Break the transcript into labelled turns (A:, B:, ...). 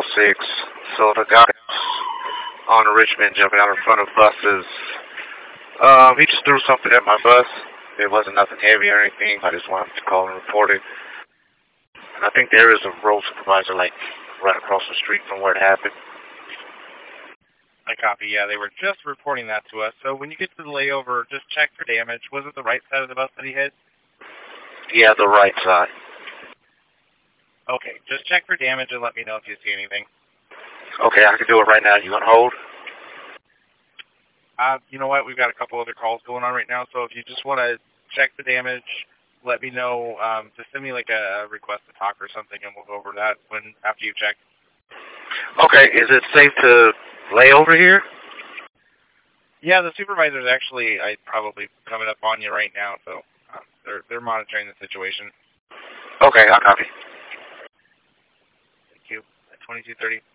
A: 106. So the guy on Richmond jumping out in front of buses, he just threw something at my bus. It wasn't nothing heavy or anything. I just wanted to call and report it. And I think there is a road supervisor, like, right across the street from where it happened.
B: I copy. Yeah, they were just reporting that to us. So when you get to the layover, just check for damage. Was it the right side of the bus that he hit?
A: Yeah, the right side.
B: Okay, just check for damage and let me know if you see anything.
A: Okay, I can do it right now. You gonna hold?
B: You know what? We've got a couple other calls going on right now, so if you just want to check the damage, let me know. Just send me like a request to talk or something, and we'll go over that after you check.
A: Okay, is it safe to lay over here?
B: Yeah, the supervisor's actually probably coming up on you right now, so they're monitoring the situation.
A: Okay, I copy.
B: Thank you. At 22:30.